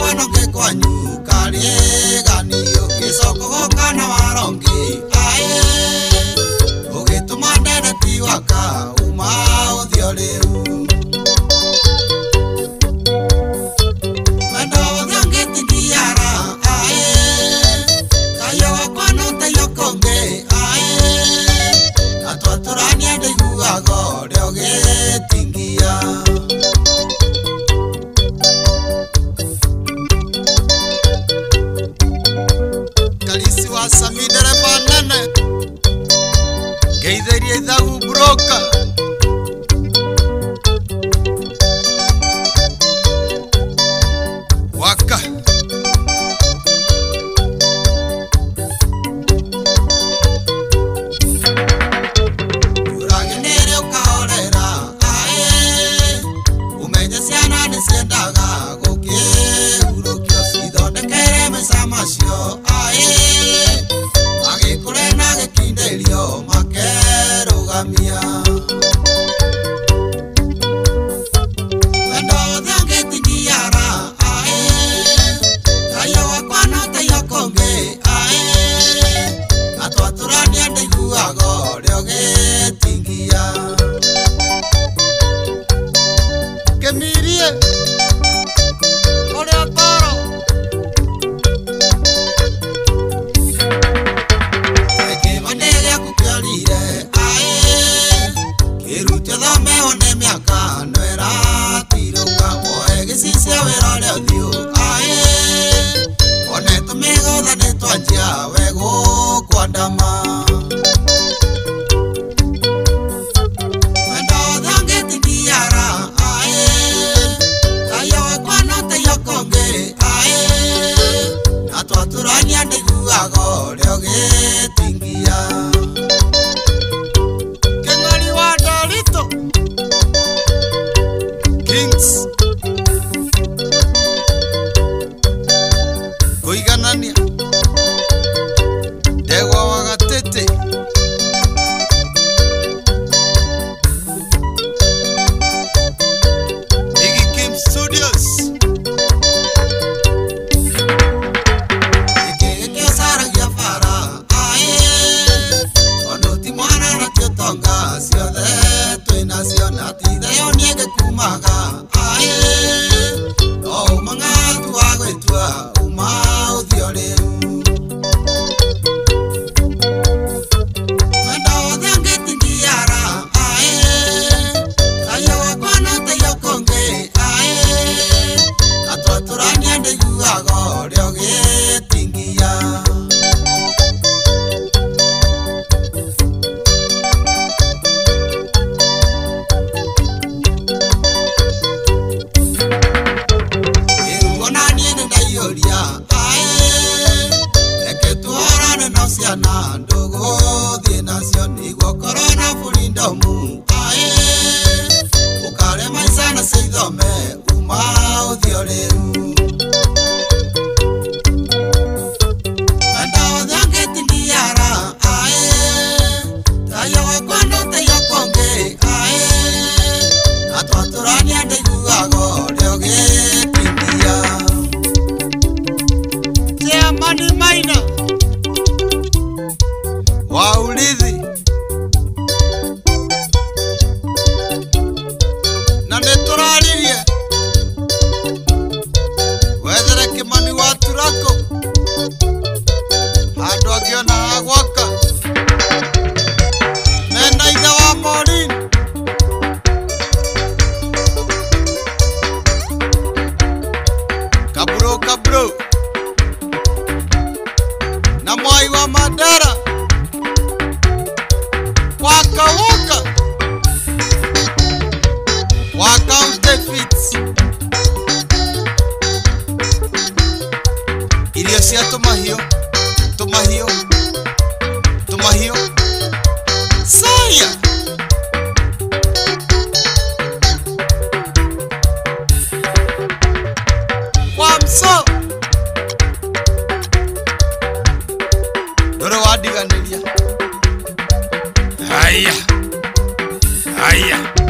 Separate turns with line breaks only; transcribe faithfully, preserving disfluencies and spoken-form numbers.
kwano ke kwanyu karega niyo kisoko kana warongi aye ogituma ndere tiwaka uma uthioreu mendo thangeti diara aye kayo kwano tayo konge aye atwaturania ndiguago ryo getingia Samidere banane Geideri edagu broka Waka Uragenere ukaorera ae Umenye siana nesiendaga goke Urokio sidonde kere mesamasio ae Kurena que kindelio makero gamia Wendo dhange tingiara ae Tayo wakwano tayo konge ae Katwa turani ande guago ryoge tingia Kemirie Kore atoro Sisia verole odio ae One to mego da ne to atia wego kwandama Wendo dhange tingiara ae Kayo kwano tayo konge ae Natwa turani ande guago ryoge tingia Kengari wa Dorito Kings Koiganania Dewa wagatete Iggy Kim Studios Ike eke osara giafara ae Ondo timwana na kiotonga Siode tuina sionati Deyo niege kumaga ae O manga tuwago etua Mau thioreu Wendo dhange tingiara ae Kayo wakwano tayo konge ae Atwa turani ande guago ryoge tingia Na ndogo de nación igual corona fulindomu ae ukare maisana seidome uma odioreu Anda dhange tingiara ae Tayo wakwano tayo konge ae Atwa turani ande guago ryoge tingia Tia mani maina Waulithi na neturaririe wethere Kimani wa Turako handu angiona agwaka mena ithe wa Morin kaburo kaburo na Mwai wa Mandera Waka waka Waka unstefits Irio sia tomahio Tomahio Tomahio Saya Wamso Doro wadiganiria Aya Aya